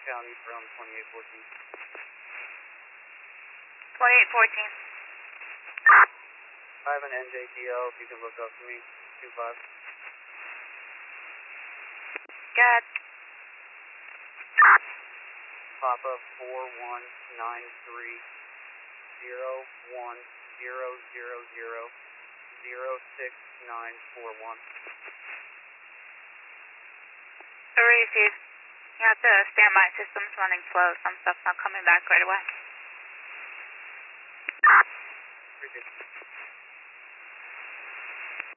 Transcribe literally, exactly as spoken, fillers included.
County from twenty-eight fourteen. twenty-eight fourteen. I have an N J D L, if you can look up for me, two five. Got Papa four one nine three zero one zero zero zero zero six nine four one. Received. You have to stand by. System's running slow. Some stuff's not coming back right away. Received.